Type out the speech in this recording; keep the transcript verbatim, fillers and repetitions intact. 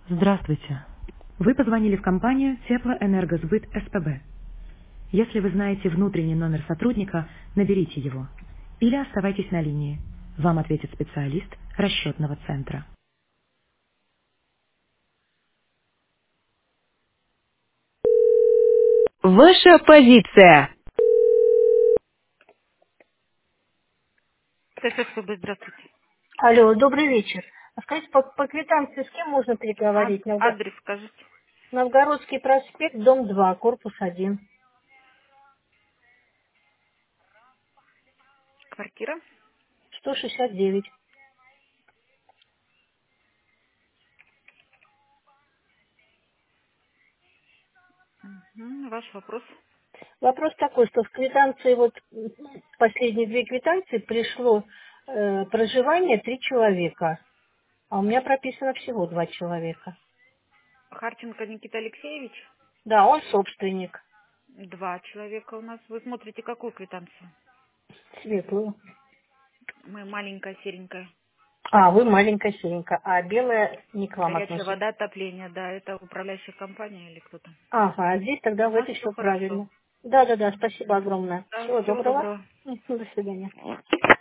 Здравствуйте. Вы позвонили в компанию Теплоэнергосбыт СПБ. Если вы знаете внутренний номер сотрудника, наберите его. Или оставайтесь на линии. Вам ответит специалист расчетного центра. Ваша позиция. ТССБ, здравствуйте. Алло, добрый вечер. А скажите, по, по квитанции с кем можно А- переговорить? Новго- адрес скажите. Новгородский проспект, дом два, корпус один, Квартира. сто шестьдесят девять. Мгм, ваш вопрос. Вопрос такой, что в квитанции, вот м, последние две квитанции пришло э, проживание три человека, а у меня прописано всего два человека. Харченко Никита Алексеевич. Да, он собственник, Два человека у нас. Вы смотрите какую квитанцию? светлую. Мы маленькая, серенькая. А, вы маленькая серенькая, а белая не к вам Горячая относится. вода, отопление, да, это управляющая компания или кто-то. Ага, а здесь У тогда в нас этой все все хорошо. правильно. Да-да-да, спасибо огромное. Да, Всего всего доброго. доброго. М, До свидания.